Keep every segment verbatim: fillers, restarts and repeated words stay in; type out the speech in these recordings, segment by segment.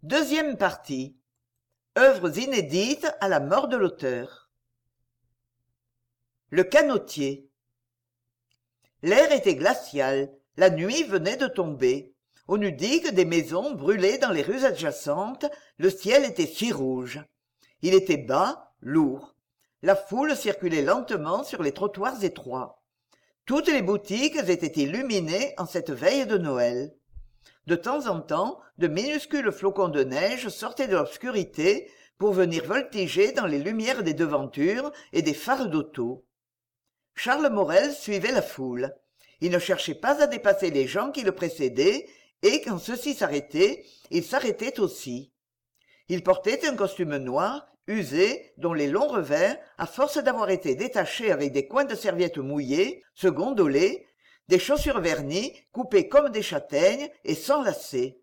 Deuxième partie. Œuvres inédites à la mort de l'auteur. Le canotier. L'air était glacial, la nuit venait de tomber. On eût dit que des maisons brûlaient dans les rues adjacentes, le ciel était si rouge. Il était bas, lourd. La foule circulait lentement sur les trottoirs étroits. Toutes les boutiques étaient illuminées en cette veille de Noël. De temps en temps, de minuscules flocons de neige sortaient de l'obscurité pour venir voltiger dans les lumières des devantures et des phares d'auto. Charles Morel suivait la foule. Il ne cherchait pas à dépasser les gens qui le précédaient, et quand ceux-ci s'arrêtaient, il s'arrêtait aussi. Il portait un costume noir, usé, dont les longs revers, à force d'avoir été détachés avec des coins de serviette mouillés, se gondolaient, des chaussures vernies, coupées comme des châtaignes et sans lacets.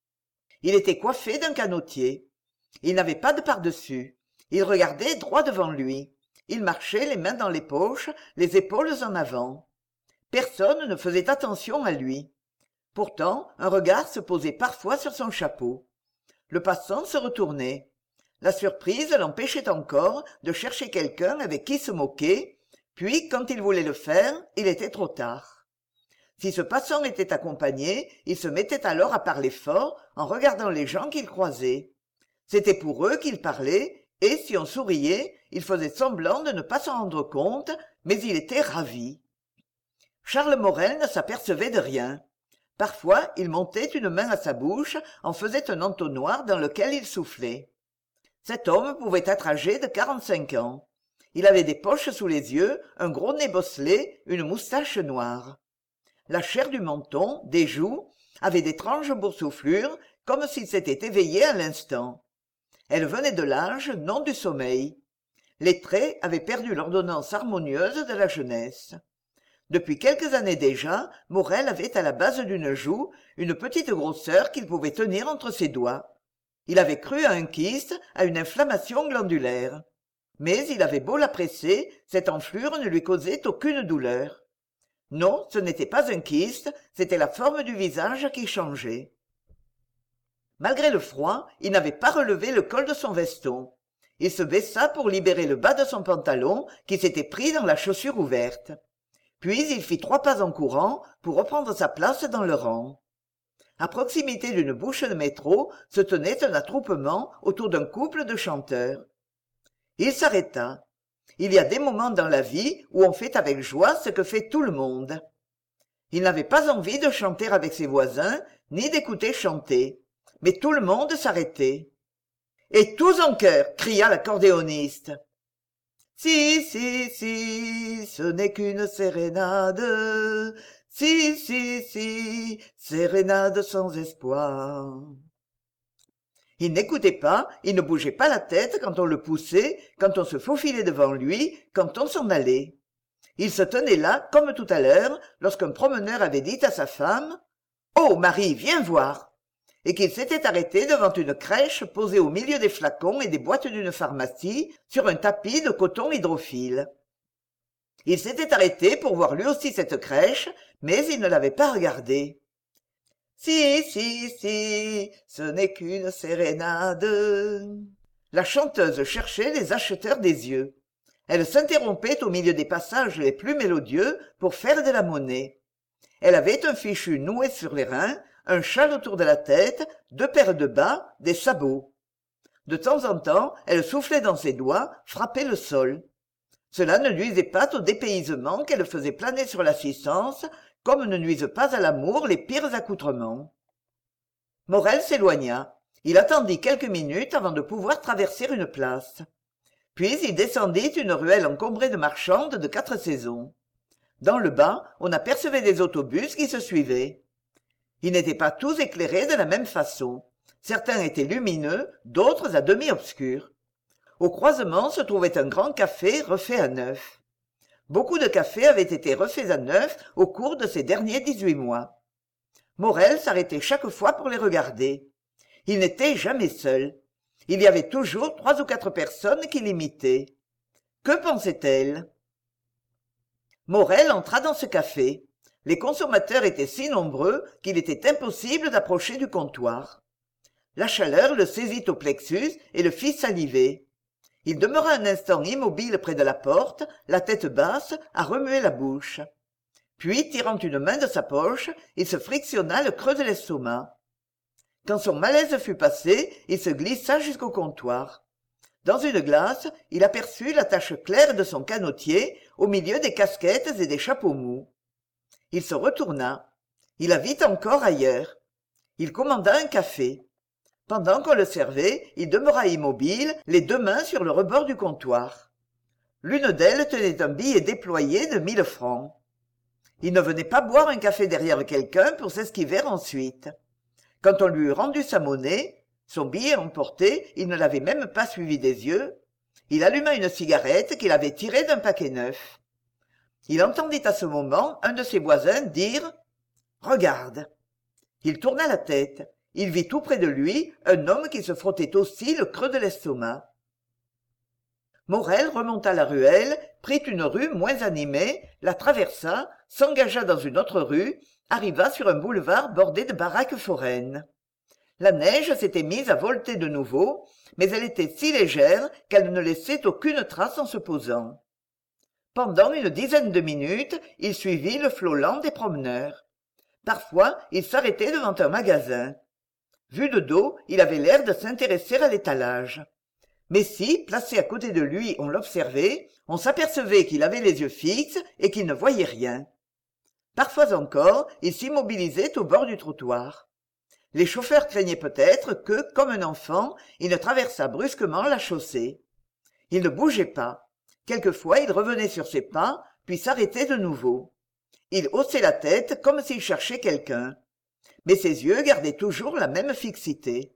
Il était coiffé d'un canotier. Il n'avait pas de pardessus. Il regardait droit devant lui. Il marchait les mains dans les poches, les épaules en avant. Personne ne faisait attention à lui. Pourtant, un regard se posait parfois sur son chapeau. Le passant se retournait. La surprise l'empêchait encore de chercher quelqu'un avec qui se moquer, puis, quand il voulait le faire, il était trop tard. Si ce passant était accompagné, il se mettait alors à parler fort en regardant les gens qu'il croisait. C'était pour eux qu'il parlait, et si on souriait, il faisait semblant de ne pas s'en rendre compte, mais il était ravi. Charles Morel ne s'apercevait de rien. Parfois, il montait une main à sa bouche, en faisait un entonnoir dans lequel il soufflait. Cet homme pouvait être âgé de quarante-cinq ans. Il avait des poches sous les yeux, un gros nez bosselé, une moustache noire. La chair du menton, des joues, avait d'étranges boursouflures, comme s'il s'était éveillé à l'instant. Elle venait de l'âge, non du sommeil. Les traits avaient perdu l'ordonnance harmonieuse de la jeunesse. Depuis quelques années déjà, Morel avait à la base d'une joue une petite grosseur qu'il pouvait tenir entre ses doigts. Il avait cru à un kyste, à une inflammation glandulaire. Mais il avait beau la presser, cette enflure ne lui causait aucune douleur. Non, ce n'était pas un kyste, c'était la forme du visage qui changeait. Malgré le froid, il n'avait pas relevé le col de son veston. Il se baissa pour libérer le bas de son pantalon qui s'était pris dans la chaussure ouverte. Puis il fit trois pas en courant pour reprendre sa place dans le rang. À proximité d'une bouche de métro se tenait un attroupement autour d'un couple de chanteurs. Il s'arrêta. Il y a des moments dans la vie où on fait avec joie ce que fait tout le monde. Il n'avait pas envie de chanter avec ses voisins, ni d'écouter chanter. Mais tout le monde s'arrêtait. « Et tous en chœur !» cria l'accordéoniste. « Si, si, si, ce n'est qu'une sérénade. Si, si, si, sérénade sans espoir. » Il n'écoutait pas, il ne bougeait pas la tête quand on le poussait, quand on se faufilait devant lui, quand on s'en allait. Il se tenait là, comme tout à l'heure, lorsqu'un promeneur avait dit à sa femme « Oh, Marie, viens voir !» et qu'il s'était arrêté devant une crèche posée au milieu des flacons et des boîtes d'une pharmacie, sur un tapis de coton hydrophile. Il s'était arrêté pour voir lui aussi cette crèche, mais il ne l'avait pas regardée. Si, si, si, ce n'est qu'une sérénade. La chanteuse cherchait les acheteurs des yeux. Elle s'interrompait au milieu des passages les plus mélodieux pour faire de la monnaie. Elle avait un fichu noué sur les reins, un châle autour de la tête, deux paires de bas, des sabots. De temps en temps, elle soufflait dans ses doigts, frappait le sol. Cela ne nuisait pas au dépaysement qu'elle faisait planer sur l'assistance, comme ne nuisent pas à l'amour les pires accoutrements. Morel s'éloigna. Il attendit quelques minutes avant de pouvoir traverser une place. Puis il descendit une ruelle encombrée de marchandes de quatre saisons. Dans le bas, on apercevait des autobus qui se suivaient. Ils n'étaient pas tous éclairés de la même façon. Certains étaient lumineux, d'autres à demi obscurs. Au croisement se trouvait un grand café refait à neuf. Beaucoup de cafés avaient été refaits à neuf au cours de ces derniers dix-huit mois. Morel s'arrêtait chaque fois pour les regarder. Il n'était jamais seul. Il y avait toujours trois ou quatre personnes qui l'imitaient. Que pensait-elle? Morel entra dans ce café. Les consommateurs étaient si nombreux qu'il était impossible d'approcher du comptoir. La chaleur le saisit au plexus et le fit saliver. Il demeura un instant immobile près de la porte, la tête basse, à remuer la bouche. Puis, tirant une main de sa poche, il se frictionna le creux de l'estomac. Quand son malaise fut passé, il se glissa jusqu'au comptoir. Dans une glace, il aperçut la tache claire de son canotier au milieu des casquettes et des chapeaux mous. Il se retourna. Il la vit encore ailleurs. Il commanda un café. Pendant qu'on le servait, il demeura immobile, les deux mains sur le rebord du comptoir. L'une d'elles tenait un billet déployé de mille francs. Il ne venait pas boire un café derrière quelqu'un pour s'esquiver ensuite. Quand on lui eut rendu sa monnaie, son billet emporté, il ne l'avait même pas suivi des yeux, il alluma une cigarette qu'il avait tirée d'un paquet neuf. Il entendit à ce moment un de ses voisins dire « Regarde !» Il tourna la tête. Il vit tout près de lui un homme qui se frottait aussi le creux de l'estomac. Morel remonta la ruelle, prit une rue moins animée, la traversa, s'engagea dans une autre rue, arriva sur un boulevard bordé de baraques foraines. La neige s'était mise à volter de nouveau, mais elle était si légère qu'elle ne laissait aucune trace en se posant. Pendant une dizaine de minutes, il suivit le flot lent des promeneurs. Parfois, il s'arrêtait devant un magasin. Vu de dos, il avait l'air de s'intéresser à l'étalage. Mais si, placé à côté de lui, on l'observait, on s'apercevait qu'il avait les yeux fixes et qu'il ne voyait rien. Parfois encore, il s'immobilisait au bord du trottoir. Les chauffeurs craignaient peut-être que, comme un enfant, il ne traversât brusquement la chaussée. Il ne bougeait pas. Quelquefois, il revenait sur ses pas, puis s'arrêtait de nouveau. Il haussait la tête comme s'il cherchait quelqu'un. Mais ses yeux gardaient toujours la même fixité.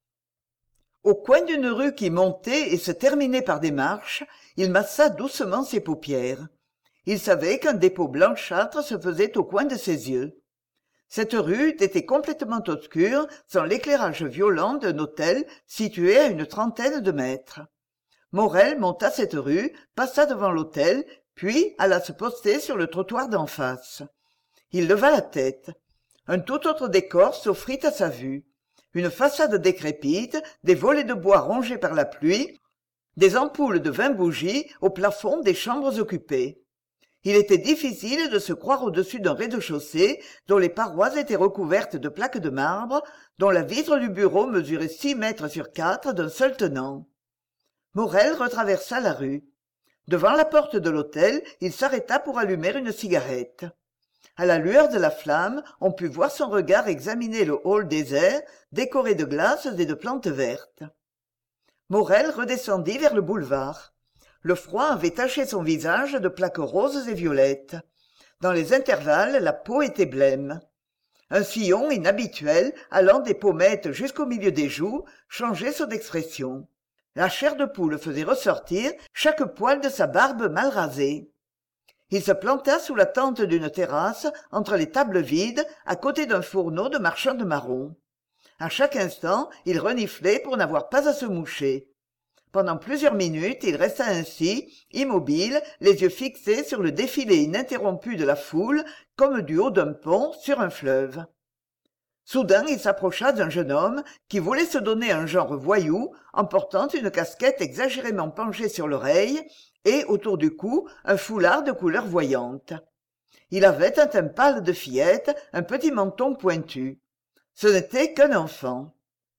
Au coin d'une rue qui montait et se terminait par des marches, il massa doucement ses paupières. Il savait qu'un dépôt blanchâtre se faisait au coin de ses yeux. Cette rue était complètement obscure, sans l'éclairage violent d'un hôtel situé à une trentaine de mètres. Morel monta cette rue, passa devant l'hôtel, puis alla se poster sur le trottoir d'en face. Il leva la tête. Un tout autre décor s'offrit à sa vue. Une façade décrépite, des volets de bois rongés par la pluie, des ampoules de vingt bougies au plafond des chambres occupées. Il était difficile de se croire au-dessus d'un rez-de-chaussée dont les parois étaient recouvertes de plaques de marbre, dont la vitre du bureau mesurait six mètres sur quatre d'un seul tenant. Morel retraversa la rue. Devant la porte de l'hôtel, il s'arrêta pour allumer une cigarette. À la lueur de la flamme, on put voir son regard examiner le hall désert, décoré de glaces et de plantes vertes. Morel redescendit vers le boulevard. Le froid avait taché son visage de plaques roses et violettes. Dans les intervalles, la peau était blême. Un sillon inhabituel, allant des pommettes jusqu'au milieu des joues, changeait son expression. La chair de poule faisait ressortir chaque poil de sa barbe mal rasée. Il se planta sous la tente d'une terrasse, entre les tables vides, à côté d'un fourneau de marchand de marrons. À chaque instant, il reniflait pour n'avoir pas à se moucher. Pendant plusieurs minutes, il resta ainsi, immobile, les yeux fixés sur le défilé ininterrompu de la foule, comme du haut d'un pont sur un fleuve. Soudain, il s'approcha d'un jeune homme qui voulait se donner un genre voyou en portant une casquette exagérément penchée sur l'oreille et, autour du cou, un foulard de couleur voyante. Il avait un teint pâle de fillette, un petit menton pointu. Ce n'était qu'un enfant.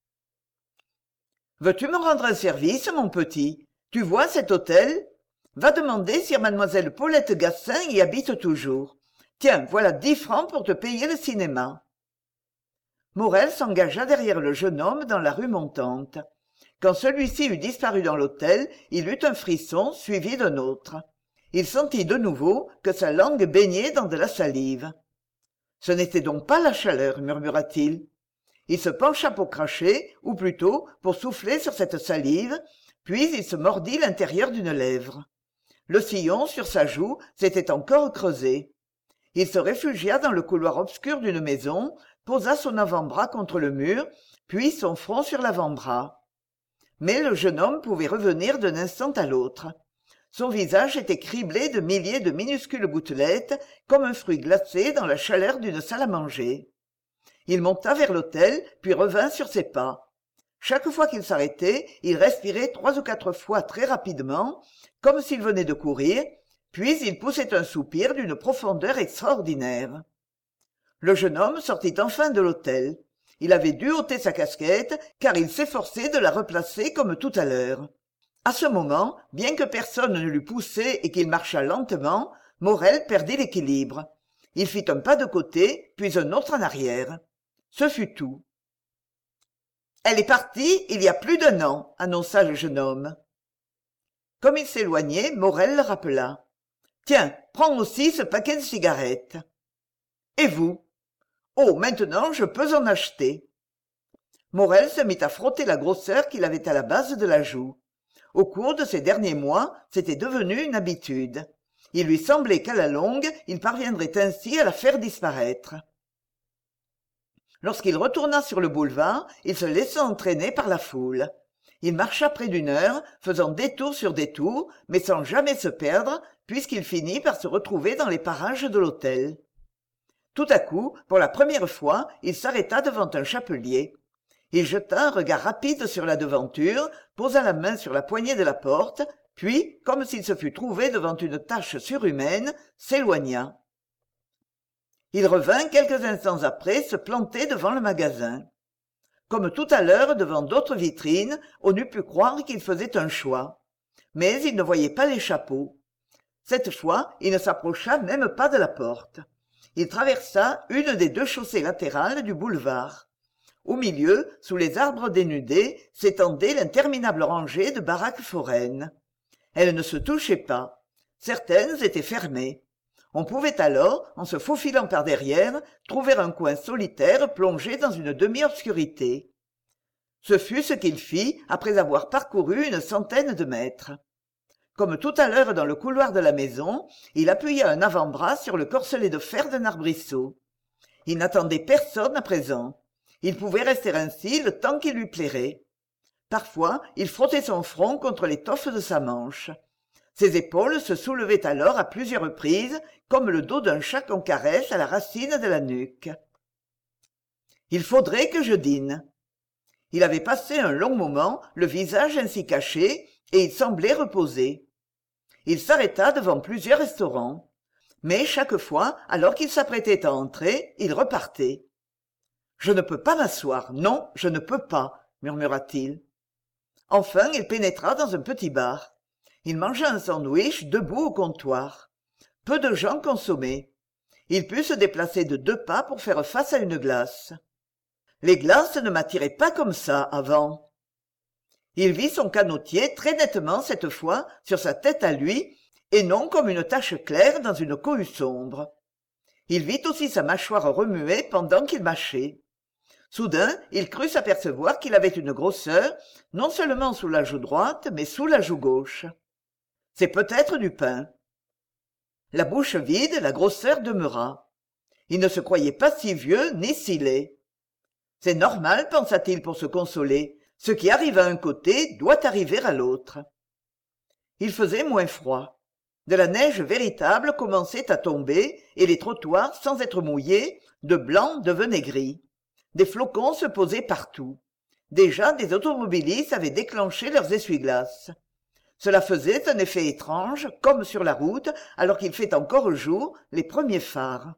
« Veux-tu me rendre un service, mon petit ? Tu vois cet hôtel ? Va demander si mademoiselle Paulette Gassin y habite toujours. Tiens, voilà dix francs pour te payer le cinéma. » Morel s'engagea derrière le jeune homme dans la rue montante. Quand celui-ci eut disparu dans l'hôtel, il eut un frisson suivi d'un autre. Il sentit de nouveau que sa langue baignait dans de la salive. « Ce n'était donc pas la chaleur, murmura-t-il. Il se pencha pour cracher, ou plutôt pour souffler sur cette salive, puis il se mordit l'intérieur d'une lèvre. Le sillon, sur sa joue, s'était encore creusé. Il se réfugia dans le couloir obscur d'une maison, posa son avant-bras contre le mur, puis son front sur l'avant-bras. Mais le jeune homme pouvait revenir d'un instant à l'autre. Son visage était criblé de milliers de minuscules gouttelettes, comme un fruit glacé dans la chaleur d'une salle à manger. Il monta vers l'hôtel, puis revint sur ses pas. Chaque fois qu'il s'arrêtait, il respirait trois ou quatre fois très rapidement, comme s'il venait de courir, puis il poussait un soupir d'une profondeur extraordinaire. Le jeune homme sortit enfin de l'hôtel. Il avait dû ôter sa casquette, car il s'efforçait de la replacer comme tout à l'heure. À ce moment, bien que personne ne l'eût poussé et qu'il marchât lentement, Morel perdit l'équilibre. Il fit un pas de côté, puis un autre en arrière. Ce fut tout. « Elle est partie il y a plus d'un an », annonça le jeune homme. Comme il s'éloignait, Morel le rappela. « Tiens, prends aussi ce paquet de cigarettes. »« Et vous ?»« Oh, maintenant je peux en acheter. » Morel se mit à frotter la grosseur qu'il avait à la base de la joue. Au cours de ces derniers mois, c'était devenu une habitude. Il lui semblait qu'à la longue, il parviendrait ainsi à la faire disparaître. Lorsqu'il retourna sur le boulevard, il se laissa entraîner par la foule. Il marcha près d'une heure, faisant détour sur détour, mais sans jamais se perdre, puisqu'il finit par se retrouver dans les parages de l'hôtel. Tout à coup, pour la première fois, il s'arrêta devant un chapelier. Il jeta un regard rapide sur la devanture, posa la main sur la poignée de la porte, puis, comme s'il se fût trouvé devant une tâche surhumaine, s'éloigna. Il revint quelques instants après se planter devant le magasin. Comme tout à l'heure devant d'autres vitrines, on eût pu croire qu'il faisait un choix. Mais il ne voyait pas les chapeaux. Cette fois, il ne s'approcha même pas de la porte. Il traversa une des deux chaussées latérales du boulevard. Au milieu, sous les arbres dénudés, s'étendait l'interminable rangée de baraques foraines. Elles ne se touchaient pas. Certaines étaient fermées. On pouvait alors, en se faufilant par derrière, trouver un coin solitaire plongé dans une demi-obscurité. Ce fut ce qu'il fit après avoir parcouru une centaine de mètres. Comme tout à l'heure dans le couloir de la maison, il appuya un avant-bras sur le corselet de fer d'un arbrisseau. Il n'attendait personne à présent. Il pouvait rester ainsi le temps qu'il lui plairait. Parfois, il frottait son front contre l'étoffe de sa manche. Ses épaules se soulevaient alors à plusieurs reprises, comme le dos d'un chat qu'on caresse à la racine de la nuque. « Il faudrait que je dîne. » Il avait passé un long moment, le visage ainsi caché, et il semblait reposé. Il s'arrêta devant plusieurs restaurants. Mais chaque fois, alors qu'il s'apprêtait à entrer, il repartait. « Je ne peux pas m'asseoir, non, je ne peux pas, » murmura-t-il. Enfin, il pénétra dans un petit bar. Il mangea un sandwich debout au comptoir. Peu de gens consommaient. Il put se déplacer de deux pas pour faire face à une glace. Les glaces ne m'attiraient pas comme ça avant. Il vit son canotier très nettement cette fois sur sa tête à lui, et non comme une tache claire dans une cohue sombre. Il vit aussi sa mâchoire remuer pendant qu'il mâchait. Soudain, il crut s'apercevoir qu'il avait une grosseur, non seulement sous la joue droite, mais sous la joue gauche. C'est peut-être du pain. La bouche vide, la grosseur demeura. Il ne se croyait pas si vieux ni si laid. C'est normal, pensa-t-il pour se consoler. Ce qui arrive à un côté doit arriver à l'autre. Il faisait moins froid. De la neige véritable commençait à tomber, et les trottoirs, sans être mouillés, de blanc devenaient gris. Des flocons se posaient partout. Déjà, des automobilistes avaient déclenché leurs essuie-glaces. Cela faisait un effet étrange, comme sur la route, alors qu'il fait encore jour, les premiers phares.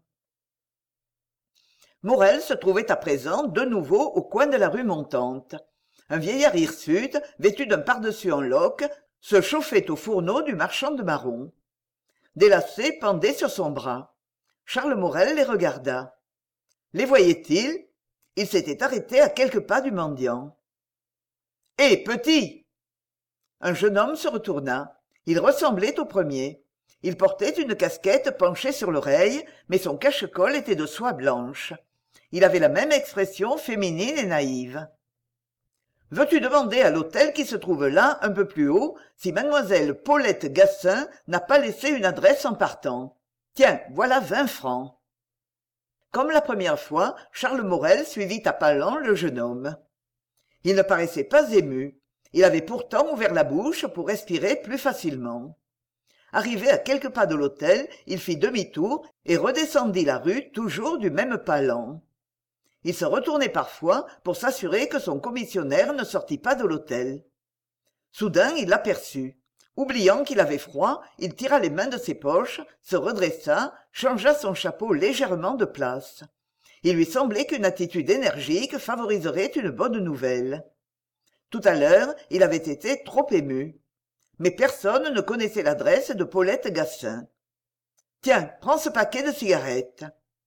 Morel se trouvait à présent de nouveau au coin de la rue montante. Un vieillard hirsute, vêtu d'un pardessus en loques, se chauffait au fourneau du marchand de marrons. Des lacets pendaient sur son bras. Charles Morel les regarda. Les voyait-il? Il s'était arrêté à quelques pas du mendiant. « Hé, petit !» Un jeune homme se retourna. Il ressemblait au premier. Il portait une casquette penchée sur l'oreille, mais son cache-col était de soie blanche. Il avait la même expression féminine et naïve. « Veux-tu demander à l'hôtel qui se trouve là, un peu plus haut, si mademoiselle Paulette Gassin n'a pas laissé une adresse en partant? Tiens, voilà vingt francs. » Comme la première fois, Charles Morel suivit à pas lents le jeune homme. Il ne paraissait pas ému. Il avait pourtant ouvert la bouche pour respirer plus facilement. Arrivé à quelques pas de l'hôtel, il fit demi-tour et redescendit la rue toujours du même pas lent. Il se retournait parfois pour s'assurer que son commissionnaire ne sortît pas de l'hôtel. Soudain il l'aperçut. Oubliant qu'il avait froid, il tira les mains de ses poches, se redressa, changea son chapeau légèrement de place. Il lui semblait qu'une attitude énergique favoriserait une bonne nouvelle. Tout à l'heure, il avait été trop ému. Mais personne ne connaissait l'adresse de Paulette Gassin. « Tiens, prends ce paquet de cigarettes. »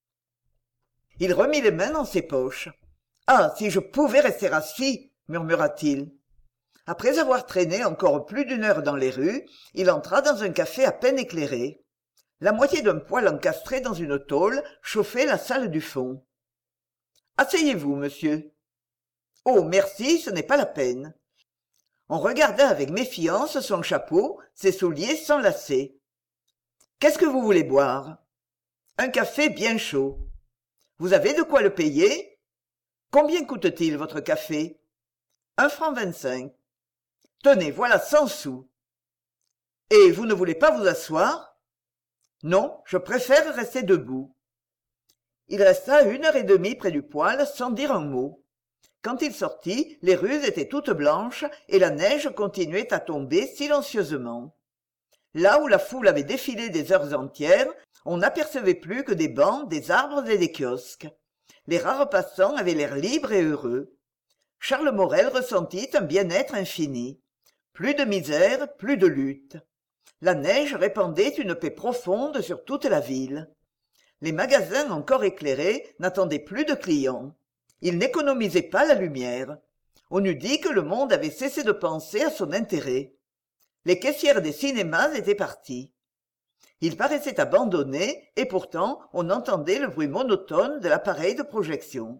Il remit les mains dans ses poches. « Ah, si je pouvais rester assis !» murmura-t-il. Après avoir traîné encore plus d'une heure dans les rues, il entra dans un café à peine éclairé. La moitié d'un poêle encastré dans une tôle chauffait la salle du fond. « Asseyez-vous, monsieur. »« Oh, merci, ce n'est pas la peine. » On regarda avec méfiance son chapeau, ses souliers sans lacets. « Qu'est-ce que vous voulez boire ?»« Un café bien chaud. »« Vous avez de quoi le payer ?»« Combien coûte-t-il, votre café ?»« Un franc vingt-cinq. »« Tenez, voilà cent sous. »« Et vous ne voulez pas vous asseoir ?»« Non, je préfère rester debout. » Il resta une heure et demie près du poêle sans dire un mot. Quand il sortit, les rues étaient toutes blanches et la neige continuait à tomber silencieusement. Là où la foule avait défilé des heures entières, on n'apercevait plus que des bancs, des arbres et des kiosques. Les rares passants avaient l'air libres et heureux. Charles Morel ressentit un bien-être infini. Plus de misère, plus de lutte. La neige répandait une paix profonde sur toute la ville. Les magasins encore éclairés n'attendaient plus de clients. Ils n'économisaient pas la lumière. On eût dit que le monde avait cessé de penser à son intérêt. Les caissières des cinémas étaient parties. Ils paraissaient abandonnés, et pourtant on entendait le bruit monotone de l'appareil de projection.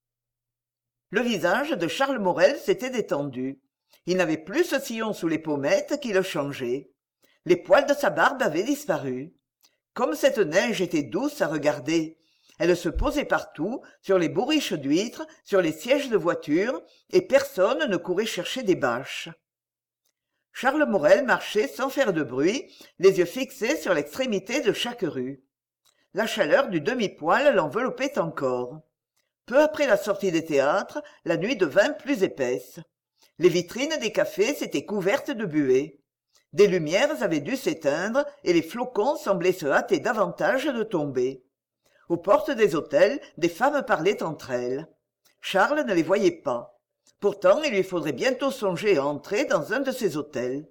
Le visage de Charles Morel s'était détendu. Il n'avait plus ce sillon sous les pommettes qui le changeait. Les poils de sa barbe avaient disparu. Comme cette neige était douce à regarder. Elle se posait partout, sur les bourriches d'huîtres, sur les sièges de voiture, et personne ne courait chercher des bâches. Charles Morel marchait sans faire de bruit, les yeux fixés sur l'extrémité de chaque rue. La chaleur du demi-poêle l'enveloppait encore. Peu après la sortie des théâtres, la nuit devint plus épaisse. Les vitrines des cafés s'étaient couvertes de buée. Des lumières avaient dû s'éteindre et les flocons semblaient se hâter davantage de tomber. Aux portes des hôtels, des femmes parlaient entre elles. Charles ne les voyait pas. Pourtant, il lui faudrait bientôt songer à entrer dans un de ces hôtels.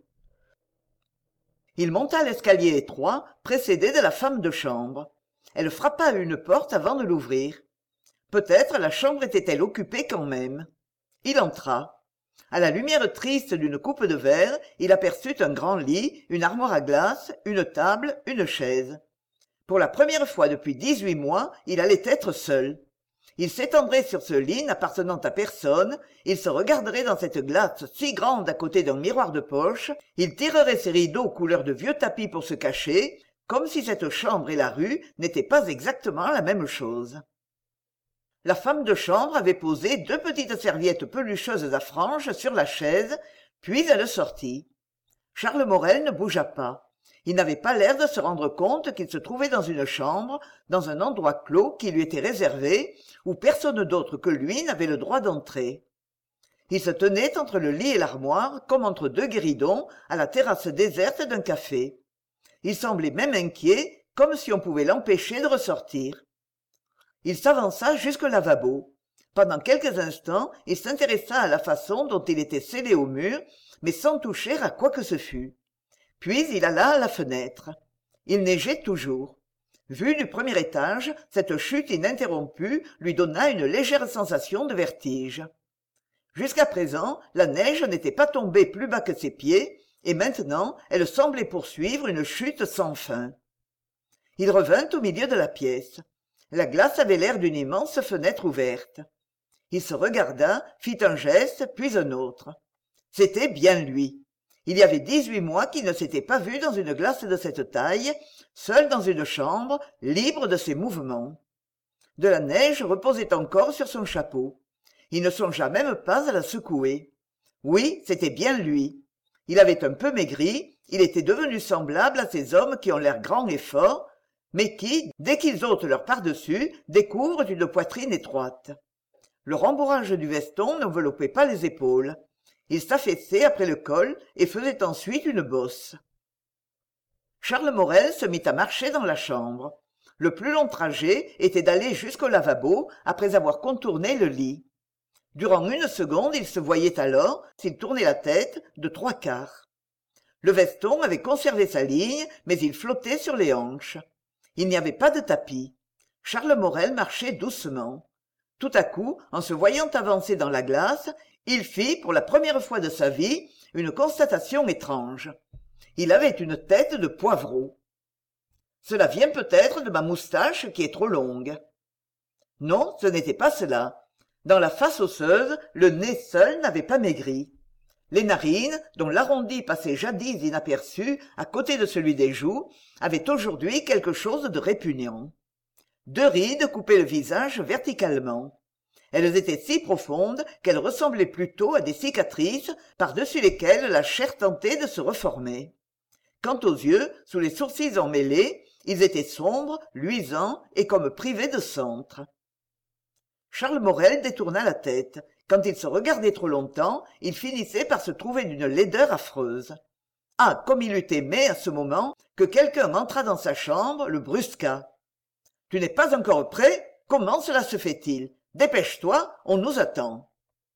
Il monta l'escalier étroit, précédé de la femme de chambre. Elle frappa à une porte avant de l'ouvrir. Peut-être la chambre était-elle occupée quand même. Il entra. À la lumière triste d'une coupe de verre, il aperçut un grand lit, une armoire à glace, une table, une chaise. Pour la première fois depuis dix-huit mois, il allait être seul. Il s'étendrait sur ce lit n'appartenant à personne, il se regarderait dans cette glace si grande à côté d'un miroir de poche, il tirerait ses rideaux couleur de vieux tapis pour se cacher, comme si cette chambre et la rue n'étaient pas exactement la même chose. La femme de chambre avait posé deux petites serviettes pelucheuses à franges sur la chaise, puis elle sortit. Charles Morel ne bougea pas. Il n'avait pas l'air de se rendre compte qu'il se trouvait dans une chambre, dans un endroit clos qui lui était réservé, où personne d'autre que lui n'avait le droit d'entrer. Il se tenait entre le lit et l'armoire, comme entre deux guéridons, à la terrasse déserte d'un café. Il semblait même inquiet, comme si on pouvait l'empêcher de ressortir. Il s'avança jusqu'au lavabo. Pendant quelques instants, il s'intéressa à la façon dont il était scellé au mur, mais sans toucher à quoi que ce fût. Puis il alla à la fenêtre. Il neigeait toujours. Vu du premier étage, cette chute ininterrompue lui donna une légère sensation de vertige. Jusqu'à présent, la neige n'était pas tombée plus bas que ses pieds, et maintenant elle semblait poursuivre une chute sans fin. Il revint au milieu de la pièce. La glace avait l'air d'une immense fenêtre ouverte. Il se regarda, fit un geste, puis un autre. C'était bien lui. Il y avait dix-huit mois qu'il ne s'était pas vu dans une glace de cette taille, seul dans une chambre, libre de ses mouvements. De la neige reposait encore sur son chapeau. Il ne songea même pas à la secouer. Oui, c'était bien lui. Il avait un peu maigri, il était devenu semblable à ces hommes qui ont l'air grands et forts, mais qui, dès qu'ils ôtent leur pardessus, découvrent une poitrine étroite. Le rembourrage du veston n'enveloppait pas les épaules. Il s'affaissait après le col et faisait ensuite une bosse. Charles Morel se mit à marcher dans la chambre. Le plus long trajet était d'aller jusqu'au lavabo après avoir contourné le lit. Durant une seconde, il se voyait alors, s'il tournait la tête, de trois quarts. Le veston avait conservé sa ligne, mais il flottait sur les hanches. Il n'y avait pas de tapis. Charles Morel marchait doucement. Tout à coup, en se voyant avancer dans la glace, il fit, pour la première fois de sa vie, une constatation étrange. Il avait une tête de poivreau. Cela vient peut-être de ma moustache qui est trop longue. Non, ce n'était pas cela. Dans la face osseuse, le nez seul n'avait pas maigri. Les narines, dont l'arrondi passait jadis inaperçu à côté de celui des joues, avaient aujourd'hui quelque chose de répugnant. Deux rides coupaient le visage verticalement. Elles étaient si profondes qu'elles ressemblaient plutôt à des cicatrices par-dessus lesquelles la chair tentait de se reformer. Quant aux yeux, sous les sourcils emmêlés, ils étaient sombres, luisants et comme privés de centre. Charles Morel détourna la tête. Quand il se regardait trop longtemps, il finissait par se trouver d'une laideur affreuse. Ah, comme il eût aimé, à ce moment, que quelqu'un entrât dans sa chambre, le brusquât. « Tu n'es pas encore prêt ? Comment cela se fait-il ? Dépêche-toi, on nous attend. »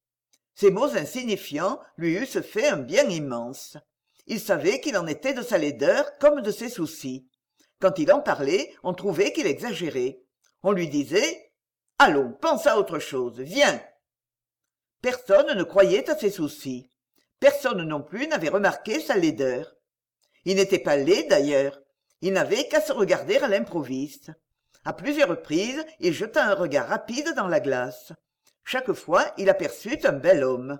Ces mots insignifiants lui eussent fait un bien immense. Il savait qu'il en était de sa laideur comme de ses soucis. Quand il en parlait, on trouvait qu'il exagérait. On lui disait « Allons, pense à autre chose, viens !» Personne ne croyait à ses soucis. Personne non plus n'avait remarqué sa laideur. Il n'était pas laid d'ailleurs. Il n'avait qu'à se regarder à l'improviste. À plusieurs reprises, il jeta un regard rapide dans la glace. Chaque fois, il aperçut un bel homme.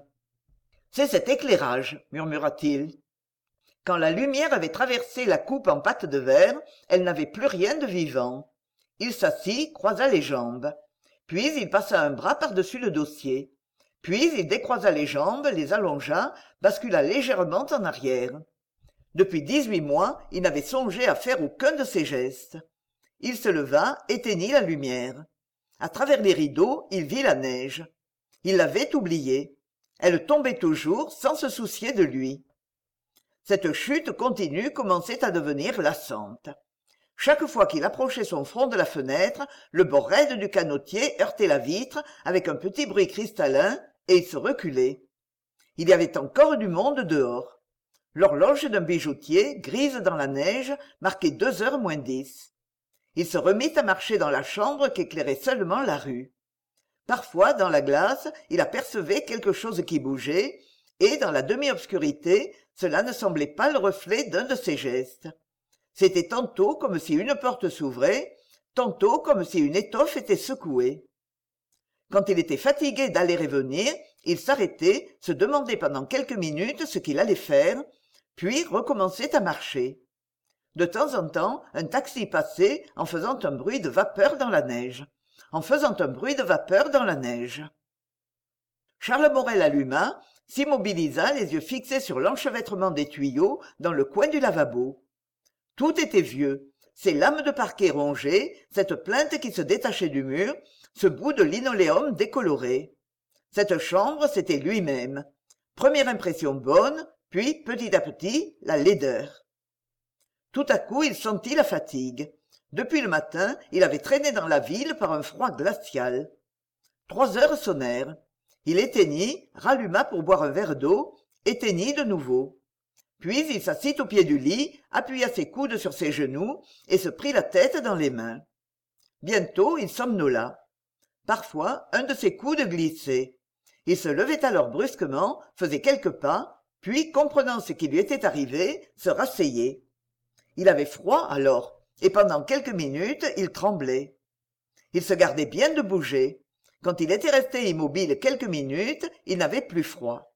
« C'est cet éclairage, » murmura-t-il. Quand la lumière avait traversé la coupe en pâte de verre, elle n'avait plus rien de vivant. Il s'assit, croisa les jambes. Puis il passa un bras par-dessus le dossier. Puis il décroisa les jambes, les allongea, bascula légèrement en arrière. Depuis dix-huit mois, il n'avait songé à faire aucun de ces gestes. Il se leva, éteignit la lumière. À travers les rideaux, il vit la neige. Il l'avait oubliée. Elle tombait toujours sans se soucier de lui. Cette chute continue commençait à devenir lassante. Chaque fois qu'il approchait son front de la fenêtre, le bord raide du canotier heurtait la vitre avec un petit bruit cristallin, et il se reculait. Il y avait encore du monde dehors. L'horloge d'un bijoutier, grise dans la neige, marquait deux heures moins dix. Il se remit à marcher dans la chambre qu'éclairait seulement la rue. Parfois, dans la glace, il apercevait quelque chose qui bougeait, et, dans la demi-obscurité, cela ne semblait pas le reflet d'un de ses gestes. C'était tantôt comme si une porte s'ouvrait, tantôt comme si une étoffe était secouée. Quand il était fatigué d'aller et venir, il s'arrêtait, se demandait pendant quelques minutes ce qu'il allait faire, puis recommençait à marcher. De temps en temps, un taxi passait en faisant un bruit de vapeur dans la neige. En faisant un bruit de vapeur dans la neige. Charles Morel alluma, s'immobilisa les yeux fixés sur l'enchevêtrement des tuyaux dans le coin du lavabo. Tout était vieux, ces lames de parquet rongées, cette plainte qui se détachait du mur, ce bout de linoléum décoloré. Cette chambre, c'était lui-même. Première impression bonne, puis, petit à petit, la laideur. Tout à coup, il sentit la fatigue. Depuis le matin, il avait traîné dans la ville par un froid glacial. Trois heures sonnèrent. Il éteignit, ralluma pour boire un verre d'eau, éteignit de nouveau. Puis il s'assit au pied du lit, appuya ses coudes sur ses genoux et se prit la tête dans les mains. Bientôt, il somnola. Parfois, un de ses coudes glissait. Il se levait alors brusquement, faisait quelques pas, puis, comprenant ce qui lui était arrivé, se rasseyait. Il avait froid alors, et pendant quelques minutes, il tremblait. Il se gardait bien de bouger. Quand il était resté immobile quelques minutes, il n'avait plus froid.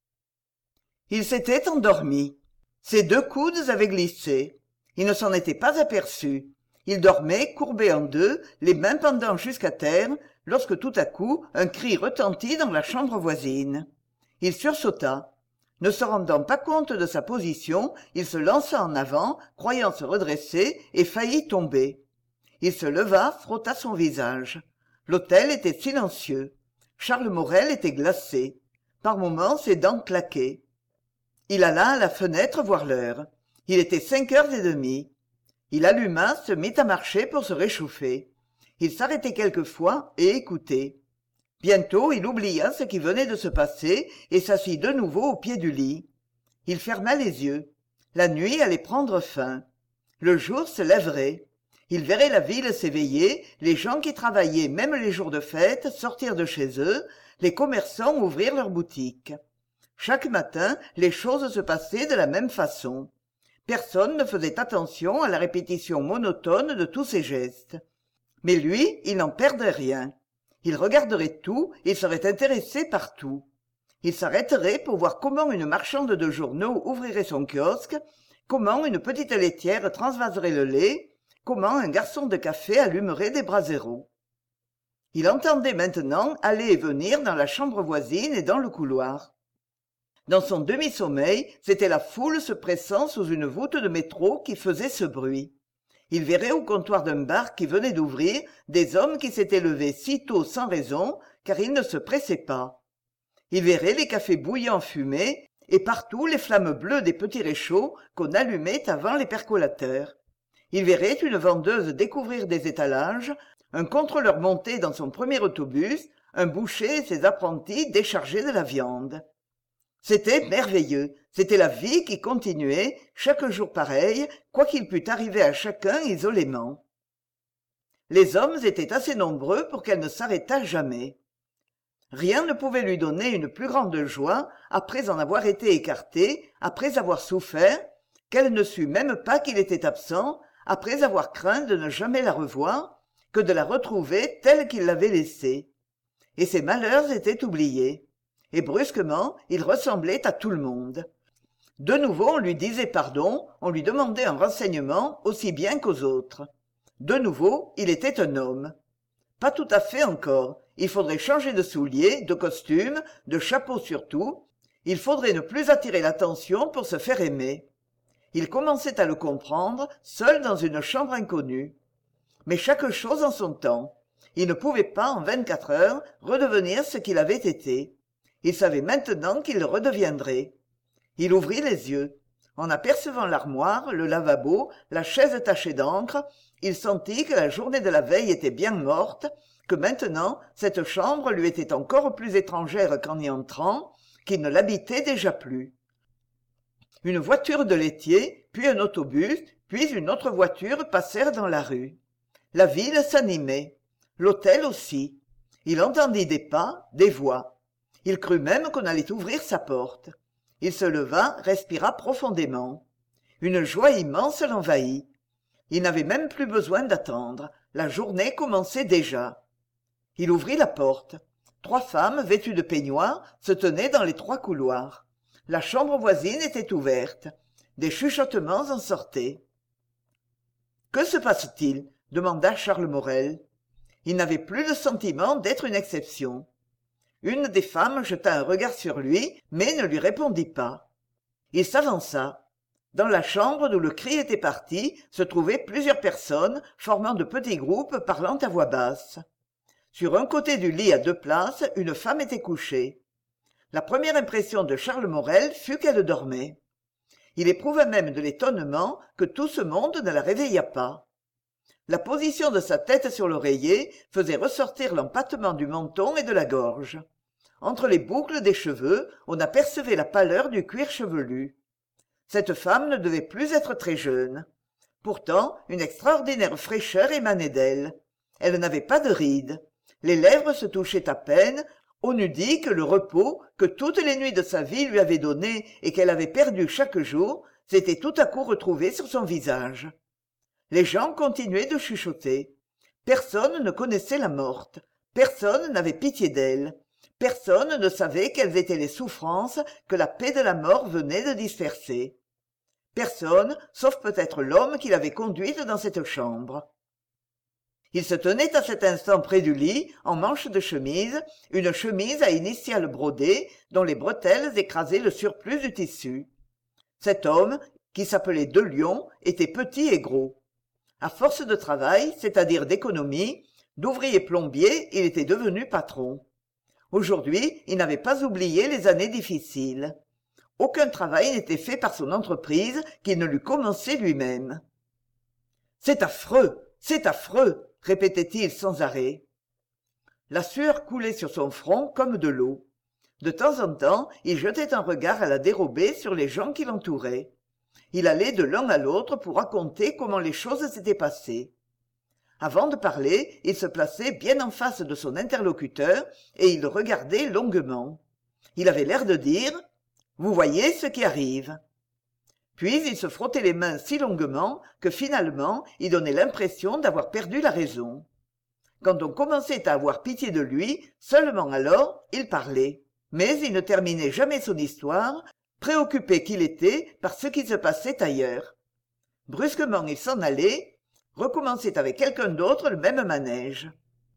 Il s'était endormi. Ses deux coudes avaient glissé. Il ne s'en était pas aperçu. Il dormait, courbé en deux, les mains pendant jusqu'à terre, lorsque tout à coup, un cri retentit dans la chambre voisine. Il sursauta. Ne se rendant pas compte de sa position, il se lança en avant, croyant se redresser, et faillit tomber. Il se leva, frotta son visage. L'hôtel était silencieux. Charles Morel était glacé. Par moments, ses dents claquaient. Il alla à la fenêtre voir l'heure. Il était cinq heures et demie. Il alluma, se mit à marcher pour se réchauffer. Il s'arrêtait quelquefois et écoutait. Bientôt, il oublia ce qui venait de se passer et s'assit de nouveau au pied du lit. Il ferma les yeux. La nuit allait prendre fin. Le jour se lèverait. Il verrait la ville s'éveiller, les gens qui travaillaient même les jours de fête sortir de chez eux, les commerçants ouvrir leurs boutiques. Chaque matin, les choses se passaient de la même façon. Personne ne faisait attention à la répétition monotone de tous ces gestes. Mais lui, il n'en perdrait rien. Il regarderait tout, il serait intéressé par tout. Il s'arrêterait pour voir comment une marchande de journaux ouvrirait son kiosque, comment une petite laitière transvaserait le lait, comment un garçon de café allumerait des braseros. Il entendait maintenant aller et venir dans la chambre voisine et dans le couloir. Dans son demi-sommeil, c'était la foule se pressant sous une voûte de métro qui faisait ce bruit. Il verrait au comptoir d'un bar qui venait d'ouvrir des hommes qui s'étaient levés si tôt sans raison, car ils ne se pressaient pas. Il verrait les cafés bouillants fumer, et partout les flammes bleues des petits réchauds qu'on allumait avant les percolateurs. Il verrait une vendeuse découvrir des étalages, un contrôleur monter dans son premier autobus, un boucher et ses apprentis décharger de la viande. C'était merveilleux, c'était la vie qui continuait, chaque jour pareil, quoi qu'il pût arriver à chacun isolément. Les hommes étaient assez nombreux pour qu'elle ne s'arrêtât jamais. Rien ne pouvait lui donner une plus grande joie, après en avoir été écartée, après avoir souffert, qu'elle ne sût même pas qu'il était absent, après avoir craint de ne jamais la revoir, que de la retrouver telle qu'il l'avait laissée. Et ses malheurs étaient oubliés. Et brusquement, il ressemblait à tout le monde. De nouveau, on lui disait pardon, on lui demandait un renseignement aussi bien qu'aux autres. De nouveau, il était un homme. Pas tout à fait encore. Il faudrait changer de souliers, de costume, de chapeau surtout. Il faudrait ne plus attirer l'attention pour se faire aimer. Il commençait à le comprendre, seul dans une chambre inconnue. Mais chaque chose en son temps. Il ne pouvait pas, en vingt-quatre heures, redevenir ce qu'il avait été. Il savait maintenant qu'il le redeviendrait. Il ouvrit les yeux. En apercevant l'armoire, le lavabo, la chaise tachée d'encre, il sentit que la journée de la veille était bien morte, que maintenant cette chambre lui était encore plus étrangère qu'en y entrant, qu'il ne l'habitait déjà plus. Une voiture de laitier, puis un autobus, puis une autre voiture passèrent dans la rue. La ville s'animait. L'hôtel aussi. Il entendit des pas, des voix. Il crut même qu'on allait ouvrir sa porte. Il se leva, respira profondément. Une joie immense l'envahit. Il n'avait même plus besoin d'attendre. La journée commençait déjà. Il ouvrit la porte. Trois femmes, vêtues de peignoirs, se tenaient dans les trois couloirs. La chambre voisine était ouverte. Des chuchotements en sortaient. « Que se passe-t-il » demanda Charles Morel. Il n'avait plus le sentiment d'être une exception. Une des femmes jeta un regard sur lui, mais ne lui répondit pas. Il s'avança. Dans la chambre d'où le cri était parti se trouvaient plusieurs personnes formant de petits groupes parlant à voix basse. Sur un côté du lit à deux places, une femme était couchée. La première impression de Charles Morel fut qu'elle dormait. Il éprouva même de l'étonnement que tout ce monde ne la réveilla pas. La position de sa tête sur l'oreiller faisait ressortir l'empattement du menton et de la gorge. Entre les boucles des cheveux, on apercevait la pâleur du cuir chevelu. Cette femme ne devait plus être très jeune. Pourtant, une extraordinaire fraîcheur émanait d'elle. Elle n'avait pas de rides. Les lèvres se touchaient à peine. On eût dit que le repos que toutes les nuits de sa vie lui avait donné et qu'elle avait perdu chaque jour s'était tout à coup retrouvé sur son visage. Les gens continuaient de chuchoter. Personne ne connaissait la morte. Personne n'avait pitié d'elle. Personne ne savait quelles étaient les souffrances que la paix de la mort venait de disperser. Personne, sauf peut-être l'homme qui l'avait conduite dans cette chambre. Il se tenait à cet instant près du lit, en manche de chemise, une chemise à initiales brodées, dont les bretelles écrasaient le surplus du tissu. Cet homme, qui s'appelait De Lion, était petit et gros. À force de travail, c'est-à-dire d'économie, d'ouvrier plombier, il était devenu patron. Aujourd'hui, il n'avait pas oublié les années difficiles. Aucun travail n'était fait par son entreprise qu'il ne l'eût commencé lui-même. C'est affreux, c'est affreux, répétait-il sans arrêt. La sueur coulait sur son front comme de l'eau. De temps en temps, il jetait un regard à la dérobée sur les gens qui l'entouraient. Il allait de l'un à l'autre pour raconter comment les choses s'étaient passées. Avant de parler, il se plaçait bien en face de son interlocuteur et il le regardait longuement. Il avait l'air de dire « Vous voyez ce qui arrive ?» Puis il se frottait les mains si longuement que finalement il donnait l'impression d'avoir perdu la raison. Quand on commençait à avoir pitié de lui, seulement alors il parlait. Mais il ne terminait jamais son histoire, préoccupé qu'il était par ce qui se passait ailleurs. Brusquement il s'en allait, recommençait avec quelqu'un d'autre le même manège.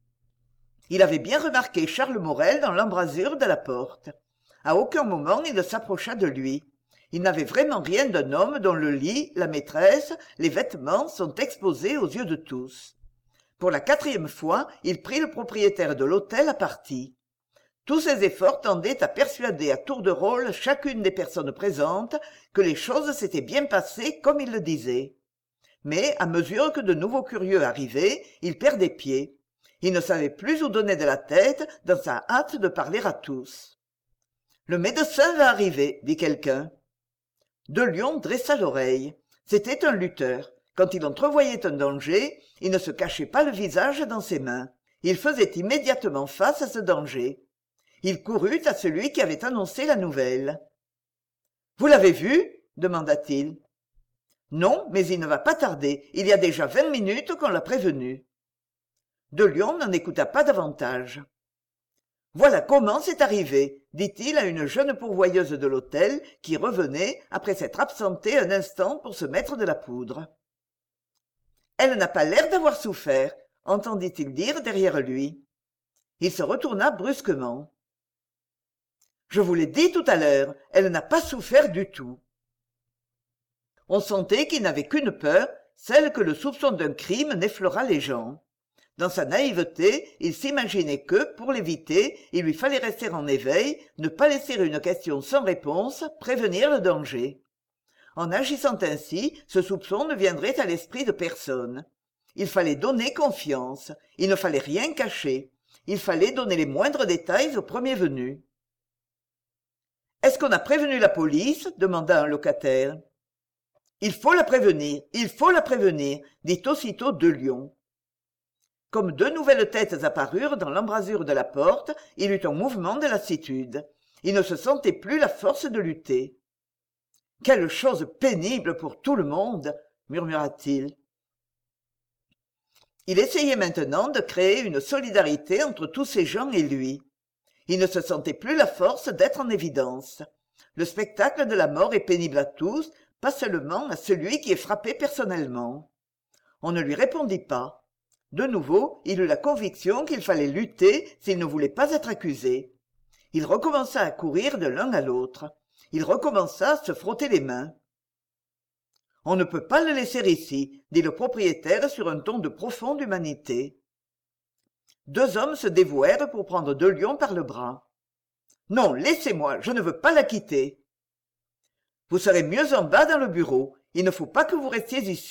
Il avait bien remarqué Charles Morel dans l'embrasure de la porte. À aucun moment il ne s'approcha de lui. Il n'avait vraiment rien d'un homme dont le lit, la maîtresse, les vêtements sont exposés aux yeux de tous. Pour la quatrième fois, il prit le propriétaire de l'hôtel à partie. Tous ses efforts tendaient à persuader à tour de rôle chacune des personnes présentes que les choses s'étaient bien passées comme il le disait. Mais, à mesure que de nouveaux curieux arrivaient, il perdait pied. Il ne savait plus où donner de la tête dans sa hâte de parler à tous. « Le médecin va arriver, » dit quelqu'un. De Lion dressa l'oreille. C'était un lutteur. Quand il entrevoyait un danger, il ne se cachait pas le visage dans ses mains. Il faisait immédiatement face à ce danger. Il courut à celui qui avait annoncé la nouvelle. « Vous l'avez vu ?» demanda-t-il. « Non, mais il ne va pas tarder. Il y a déjà vingt minutes qu'on l'a prévenu. » De Lion n'en écouta pas davantage. « Voilà comment c'est arrivé, » dit-il à une jeune pourvoyeuse de l'hôtel qui revenait après s'être absentée un instant pour se mettre de la poudre. « Elle n'a pas l'air d'avoir souffert, » entendit-il dire derrière lui. Il se retourna brusquement. « Je vous l'ai dit tout à l'heure, elle n'a pas souffert du tout. » On sentait qu'il n'avait qu'une peur, celle que le soupçon d'un crime n'effleurât les gens. Dans sa naïveté, il s'imaginait que, pour l'éviter, il lui fallait rester en éveil, ne pas laisser une question sans réponse, prévenir le danger. En agissant ainsi, ce soupçon ne viendrait à l'esprit de personne. Il fallait donner confiance, il ne fallait rien cacher, il fallait donner les moindres détails au premier venu. « Est-ce qu'on a prévenu la police ?» demanda un locataire. « Il faut la prévenir, il faut la prévenir » dit aussitôt De Lion. Comme deux nouvelles têtes apparurent dans l'embrasure de la porte, il eut un mouvement de lassitude. Il ne se sentait plus la force de lutter. « Quelle chose pénible pour tout le monde !» murmura-t-il. Il essayait maintenant de créer une solidarité entre tous ces gens et lui. Il ne se sentait plus la force d'être en évidence. Le spectacle de la mort est pénible à tous, pas seulement à celui qui est frappé personnellement. On ne lui répondit pas. De nouveau, il eut la conviction qu'il fallait lutter s'il ne voulait pas être accusé. Il recommença à courir de l'un à l'autre. Il recommença à se frotter les mains. « On ne peut pas le laisser ici, » dit le propriétaire sur un ton de profonde humanité. Deux hommes se dévouèrent pour prendre De Lion par le bras. « Non, laissez-moi, je ne veux pas la quitter. »« Vous serez mieux en bas dans le bureau. Il ne faut pas que vous restiez ici. »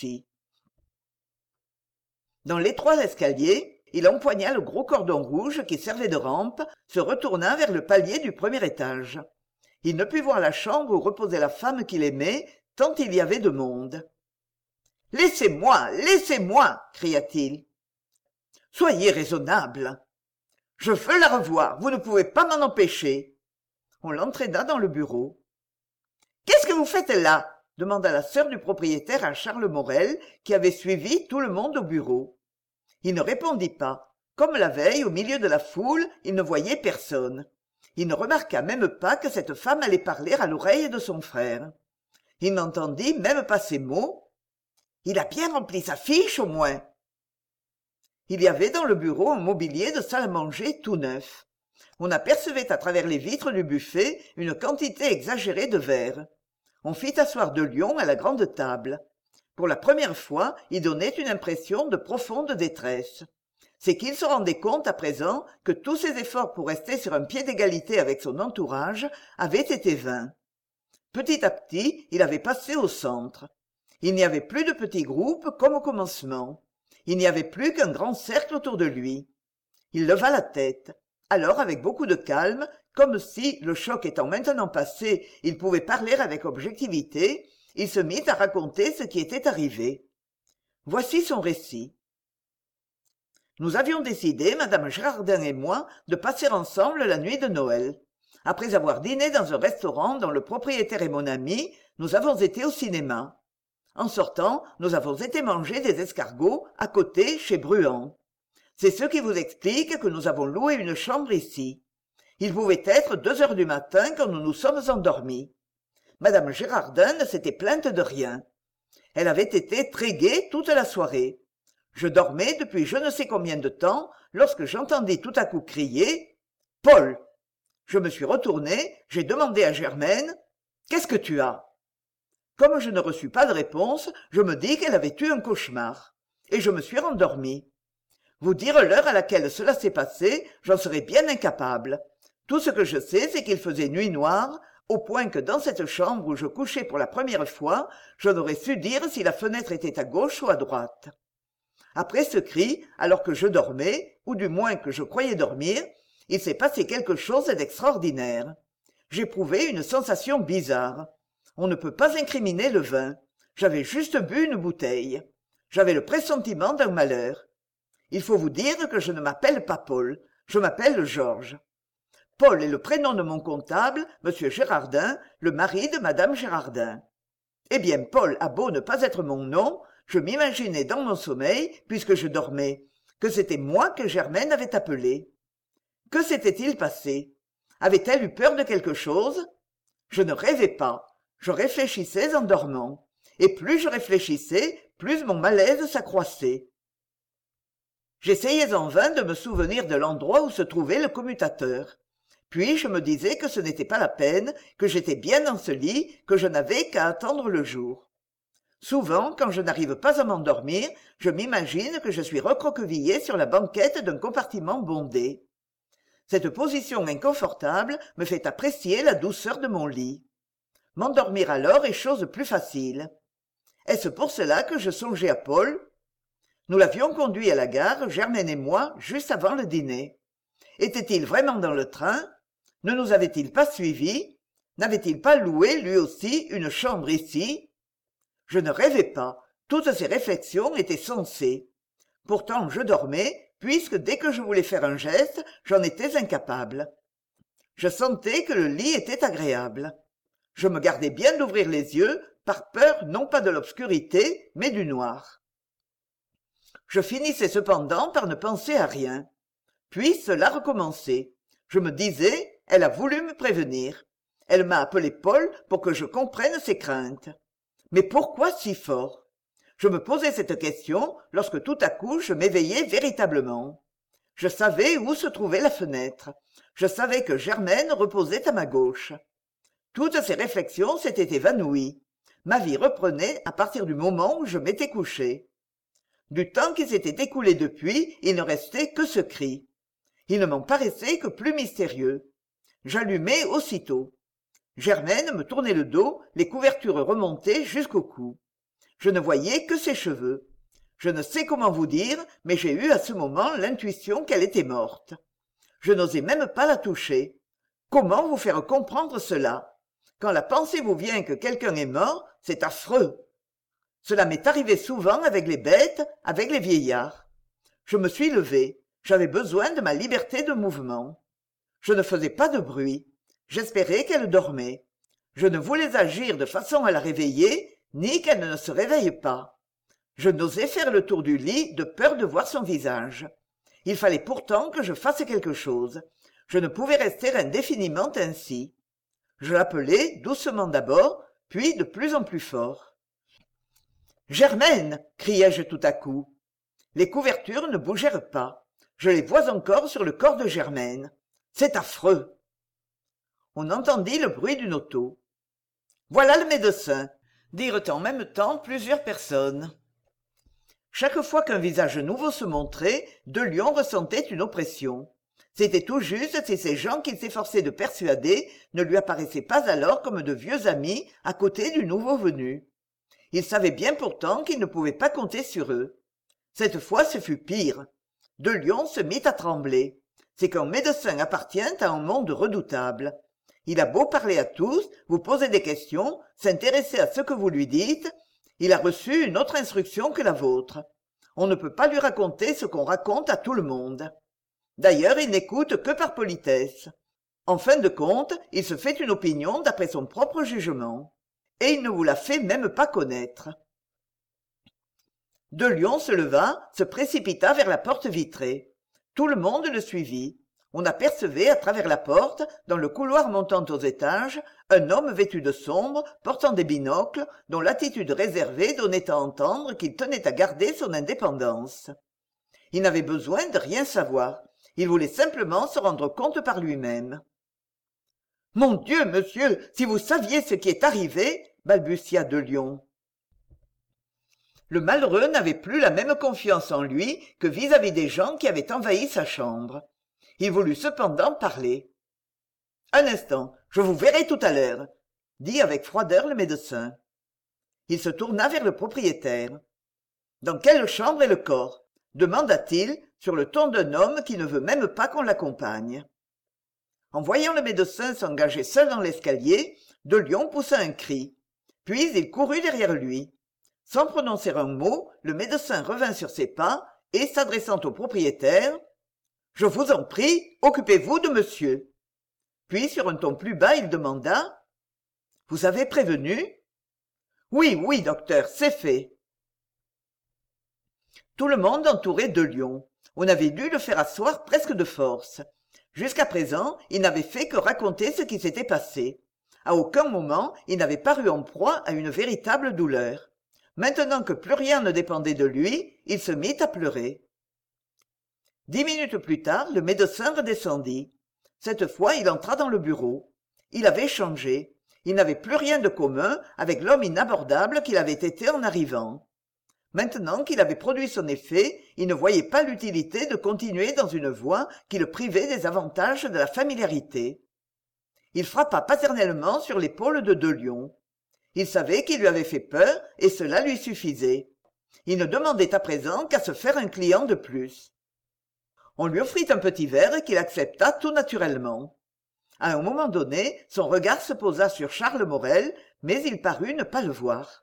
Dans l'étroit escalier, il empoigna le gros cordon rouge qui servait de rampe, se retourna vers le palier du premier étage. Il ne put voir la chambre où reposait la femme qu'il aimait, tant il y avait de monde. « Laissez-moi, laissez-moi » cria-t-il. « Soyez raisonnable. »« Je veux la revoir, vous ne pouvez pas m'en empêcher. » On l'entraîna dans le bureau. « Qu'est-ce que vous faites là ?» demanda la sœur du propriétaire à Charles Morel, qui avait suivi tout le monde au bureau. Il ne répondit pas. Comme la veille, au milieu de la foule, il ne voyait personne. Il ne remarqua même pas que cette femme allait parler à l'oreille de son frère. Il n'entendit même pas ces mots. « Il a bien rempli sa fiche, au moins !» Il y avait dans le bureau un mobilier de salle à manger tout neuf. On apercevait à travers les vitres du buffet une quantité exagérée de verres. On fit asseoir De Lion à la grande table. Pour la première fois, il donnait une impression de profonde détresse. c'est qu'il se rendait compte à présent que tous ses efforts pour rester sur un pied d'égalité avec son entourage avaient été vains. Petit à petit, il avait passé au centre. Il n'y avait plus de petits groupes comme au commencement. Il n'y avait plus qu'un grand cercle autour de lui. Il leva la tête. Alors, avec beaucoup de calme, comme si, le choc étant maintenant passé, il pouvait parler avec objectivité, il se mit à raconter ce qui était arrivé. Voici son récit. Nous avions décidé, madame Gérardin et moi, de passer ensemble la nuit de Noël. Après avoir dîné dans un restaurant dont le propriétaire est mon ami, nous avons été au cinéma. En sortant, nous avons été manger des escargots à côté chez Bruand. C'est ce qui vous explique que nous avons loué une chambre ici. Il pouvait être deux heures du matin quand nous nous sommes endormis. Madame Gérardin ne s'était plainte de rien. Elle avait été très gaie toute la soirée. Je dormais depuis je ne sais combien de temps lorsque j'entendis tout à coup crier « Paul !» Je me suis retourné, j'ai demandé à Germaine « Qu'est-ce que tu as ?» Comme je ne reçus pas de réponse, je me dis qu'elle avait eu un cauchemar. Et je me suis rendormi. Vous dire l'heure à laquelle cela s'est passé, j'en serais bien incapable. Tout ce que je sais, c'est qu'il faisait nuit noire, au point que dans cette chambre où je couchais pour la première fois, je n'aurais su dire si la fenêtre était à gauche ou à droite. Après ce cri, alors que je dormais, ou du moins que je croyais dormir, il s'est passé quelque chose d'extraordinaire. J'éprouvais une sensation bizarre. On ne peut pas incriminer le vin. J'avais juste bu une bouteille. J'avais le pressentiment d'un malheur. Il faut vous dire que je ne m'appelle pas Paul, je m'appelle Georges. Paul est le prénom de mon comptable, monsieur Gérardin, le mari de madame Gérardin. Eh bien, Paul a beau ne pas être mon nom, je m'imaginais dans mon sommeil, puisque je dormais, que c'était moi que Germaine avait appelé. Que s'était-il passé? Avait-elle eu peur de quelque chose? Je ne rêvais pas, je réfléchissais en dormant. Et plus je réfléchissais, plus mon malaise s'accroissait. J'essayais en vain de me souvenir de l'endroit où se trouvait le commutateur. Puis je me disais que ce n'était pas la peine, que j'étais bien dans ce lit, que je n'avais qu'à attendre le jour. Souvent, quand je n'arrive pas à m'endormir, je m'imagine que je suis recroquevillé sur la banquette d'un compartiment bondé. Cette position inconfortable me fait apprécier la douceur de mon lit. M'endormir alors est chose plus facile. Est-ce pour cela que je songeais à Paul? Nous l'avions conduit à la gare, Germaine et moi, juste avant le dîner. Était-il vraiment dans le train? Ne nous avait-il pas suivis? N'avait-il pas loué, lui aussi, une chambre ici? Je ne rêvais pas. Toutes ces réflexions étaient sensées. Pourtant, je dormais, puisque dès que je voulais faire un geste, j'en étais incapable. Je sentais que le lit était agréable. Je me gardais bien d'ouvrir les yeux, par peur non pas de l'obscurité, mais du noir. Je finissais cependant par ne penser à rien. Puis cela recommençait. Je me disais, elle a voulu me prévenir. Elle m'a appelé Paul pour que je comprenne ses craintes. Mais pourquoi si fort? Je me posais cette question lorsque tout à coup je m'éveillai véritablement. Je savais où se trouvait la fenêtre. Je savais que Germaine reposait à ma gauche. Toutes ces réflexions s'étaient évanouies. Ma vie reprenait à partir du moment où je m'étais couché. Du temps qui s'était écoulé depuis, il ne restait que ce cri. Il ne m'en paraissait que plus mystérieux. J'allumai aussitôt. Germaine me tournait le dos, les couvertures remontaient jusqu'au cou. Je ne voyais que ses cheveux. Je ne sais comment vous dire, mais j'ai eu à ce moment l'intuition qu'elle était morte. Je n'osais même pas la toucher. Comment vous faire comprendre cela? Quand la pensée vous vient que quelqu'un est mort, c'est affreux. Cela m'est arrivé souvent avec les bêtes, avec les vieillards. Je me suis levé. J'avais besoin de ma liberté de mouvement. Je ne faisais pas de bruit. J'espérais qu'elle dormait. Je ne voulais agir de façon à la réveiller, ni qu'elle ne se réveille pas. Je n'osais faire le tour du lit de peur de voir son visage. Il fallait pourtant que je fasse quelque chose. Je ne pouvais rester indéfiniment ainsi. Je l'appelai, doucement d'abord, puis de plus en plus fort. « Germaine !» criai-je tout à coup. Les couvertures ne bougèrent pas. Je les vois encore sur le corps de Germaine. C'est affreux. On entendit le bruit d'une auto. « Voilà le médecin !» dirent en même temps plusieurs personnes. Chaque fois qu'un visage nouveau se montrait, De Lion ressentait une oppression. C'était tout juste si ces gens qu'il s'efforçait de persuader ne lui apparaissaient pas alors comme de vieux amis à côté du nouveau venu. Il savait bien pourtant qu'il ne pouvait pas compter sur eux. Cette fois ce fut pire. De Lion se mit à trembler. C'est qu'un médecin appartient à un monde redoutable. Il a beau parler à tous, vous poser des questions, s'intéresser à ce que vous lui dites, il a reçu une autre instruction que la vôtre. On ne peut pas lui raconter ce qu'on raconte à tout le monde. D'ailleurs, il n'écoute que par politesse. En fin de compte, il se fait une opinion d'après son propre jugement. Et il ne vous la fait même pas connaître. De Lion se leva, se précipita vers la porte vitrée. Tout le monde le suivit. On apercevait à travers la porte, dans le couloir montant aux étages, un homme vêtu de sombre, portant des binocles, dont l'attitude réservée donnait à entendre qu'il tenait à garder son indépendance. Il n'avait besoin de rien savoir. Il voulait simplement se rendre compte par lui-même. « Mon Dieu, monsieur, si vous saviez ce qui est arrivé !» balbutia De Lion. Le malheureux n'avait plus la même confiance en lui que vis-à-vis des gens qui avaient envahi sa chambre. Il voulut cependant parler. « Un instant, je vous verrai tout à l'heure, » dit avec froideur le médecin. Il se tourna vers le propriétaire. « Dans quelle chambre est le corps ?» demanda-t-il, sur le ton d'un homme qui ne veut même pas qu'on l'accompagne. En voyant le médecin s'engager seul dans l'escalier, De Lion poussa un cri. Puis il courut derrière lui. Sans prononcer un mot, le médecin revint sur ses pas et, s'adressant au propriétaire, « Je vous en prie, occupez-vous de monsieur. » Puis, sur un ton plus bas, il demanda, « Vous avez prévenu ?»« Oui, oui, docteur, c'est fait. » Tout le monde entourait De Lion. On avait dû le faire asseoir presque de force. Jusqu'à présent, il n'avait fait que raconter ce qui s'était passé. À aucun moment, il n'avait paru en proie à une véritable douleur. Maintenant que plus rien ne dépendait de lui, il se mit à pleurer. Dix minutes plus tard, le médecin redescendit. Cette fois, il entra dans le bureau. Il avait changé. Il n'avait plus rien de commun avec l'homme inabordable qu'il avait été en arrivant. Maintenant qu'il avait produit son effet, il ne voyait pas l'utilité de continuer dans une voie qui le privait des avantages de la familiarité. Il frappa paternellement sur l'épaule de De Lion. Il savait qu'il lui avait fait peur et cela lui suffisait. Il ne demandait à présent qu'à se faire un client de plus. On lui offrit un petit verre qu'il accepta tout naturellement. À un moment donné, son regard se posa sur Charles Morel, mais il parut ne pas le voir.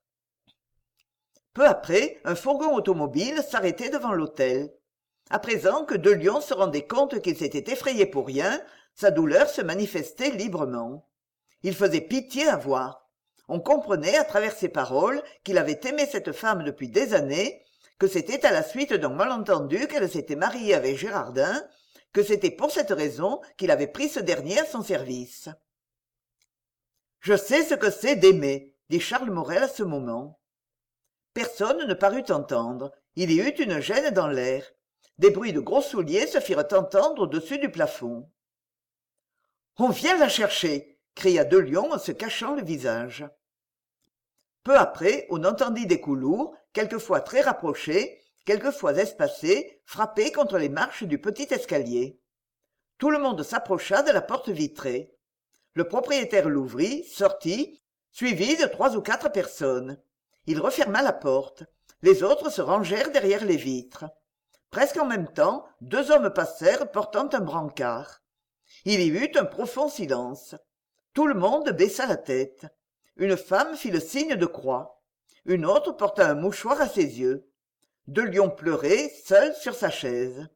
Peu après, un fourgon automobile s'arrêtait devant l'hôtel. À présent que De Lion se rendait compte qu'il s'était effrayé pour rien, sa douleur se manifestait librement. Il faisait pitié à voir. On comprenait à travers ses paroles qu'il avait aimé cette femme depuis des années, que c'était à la suite d'un malentendu qu'elle s'était mariée avec Gérardin, que c'était pour cette raison qu'il avait pris ce dernier à son service. « Je sais ce que c'est d'aimer, » dit Charles Morel à ce moment. Personne ne parut entendre. Il y eut une gêne dans l'air. Des bruits de gros souliers se firent entendre au-dessus du plafond. « On vient la chercher !» cria De Lion en se cachant le visage. Peu après, on entendit des coups lourds, quelquefois très rapprochés, quelquefois espacés, frapper contre les marches du petit escalier. Tout le monde s'approcha de la porte vitrée. Le propriétaire l'ouvrit, sortit, suivi de trois ou quatre personnes. Il referma la porte. Les autres se rangèrent derrière les vitres. Presque en même temps, deux hommes passèrent portant un brancard. Il y eut un profond silence. Tout le monde baissa la tête. Une femme fit le signe de croix. Une autre porta un mouchoir à ses yeux. De Lion pleurait, seul sur sa chaise.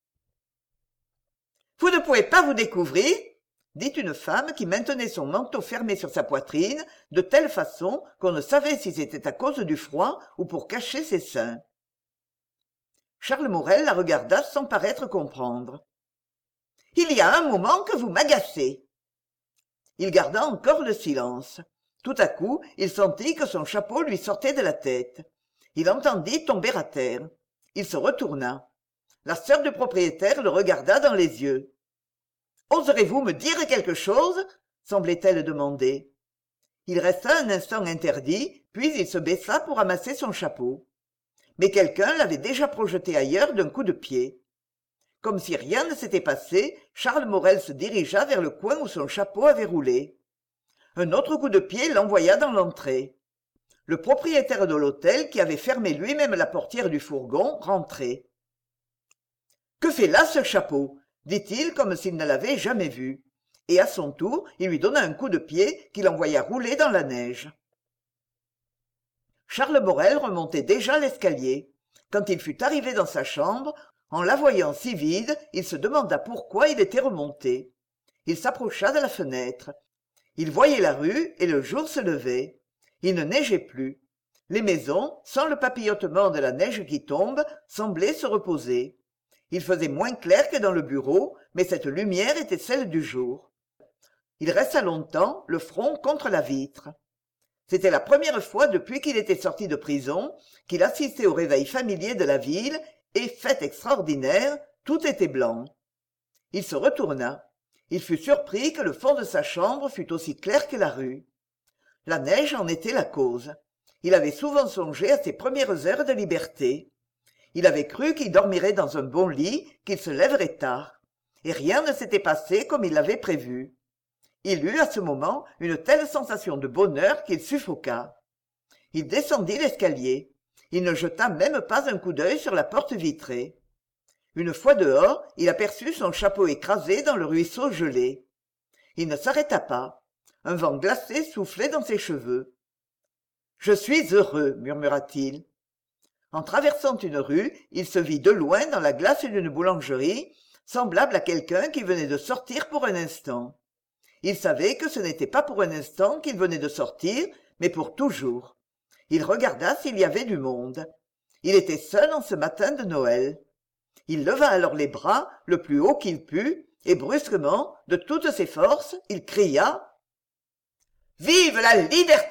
« Vous ne pouvez pas vous découvrir ?» dit une femme qui maintenait son manteau fermé sur sa poitrine de telle façon qu'on ne savait si c'était à cause du froid ou pour cacher ses seins. Charles Morel la regarda sans paraître comprendre. « Il y a un moment que vous m'agacez !» Il garda encore le silence. Tout à coup, il sentit que son chapeau lui sortait de la tête. Il entendit tomber à terre. Il se retourna. La sœur du propriétaire le regarda dans les yeux. « Oserez-vous me dire quelque chose ?» semblait-elle demander. Il resta un instant interdit, puis il se baissa pour ramasser son chapeau. mais quelqu'un l'avait déjà projeté ailleurs d'un coup de pied. Comme si rien ne s'était passé, Charles Morel se dirigea vers le coin où son chapeau avait roulé. Un autre coup de pied l'envoya dans l'entrée. Le propriétaire de l'hôtel, qui avait fermé lui-même la portière du fourgon, rentrait. « Que fait là ce chapeau ?» dit-il comme s'il ne l'avait jamais vu. Et à son tour, il lui donna un coup de pied qui l'envoya rouler dans la neige. Charles Morel remontait déjà l'escalier. Quand il fut arrivé dans sa chambre, en la voyant si vide, il se demanda pourquoi il était remonté. Il s'approcha de la fenêtre. Il voyait la rue et le jour se levait. Il ne neigeait plus. Les maisons, sans le papillotement de la neige qui tombe, semblaient se reposer. Il faisait moins clair que dans le bureau, mais cette lumière était celle du jour. Il resta longtemps, le front contre la vitre. C'était la première fois depuis qu'il était sorti de prison qu'il assistait au réveil familier de la ville et, fait extraordinaire, tout était blanc. Il se retourna. Il fut surpris que le fond de sa chambre fût aussi clair que la rue. La neige en était la cause. Il avait souvent songé à ses premières heures de liberté. Il avait cru qu'il dormirait dans un bon lit, qu'il se lèverait tard. Et rien ne s'était passé comme il l'avait prévu. Il eut à ce moment une telle sensation de bonheur qu'il suffoqua. Il descendit l'escalier. Il ne jeta même pas un coup d'œil sur la porte vitrée. Une fois dehors, il aperçut son chapeau écrasé dans le ruisseau gelé. Il ne s'arrêta pas. Un vent glacé soufflait dans ses cheveux. « Je suis heureux », murmura-t-il. En traversant une rue, il se vit de loin dans la glace d'une boulangerie, semblable à quelqu'un qui venait de sortir pour un instant. Il savait que ce n'était pas pour un instant qu'il venait de sortir, mais pour toujours. Il regarda s'il y avait du monde. Il était seul en ce matin de Noël. Il leva alors les bras, le plus haut qu'il put, et brusquement, de toutes ses forces, il cria « Vive la liberté !»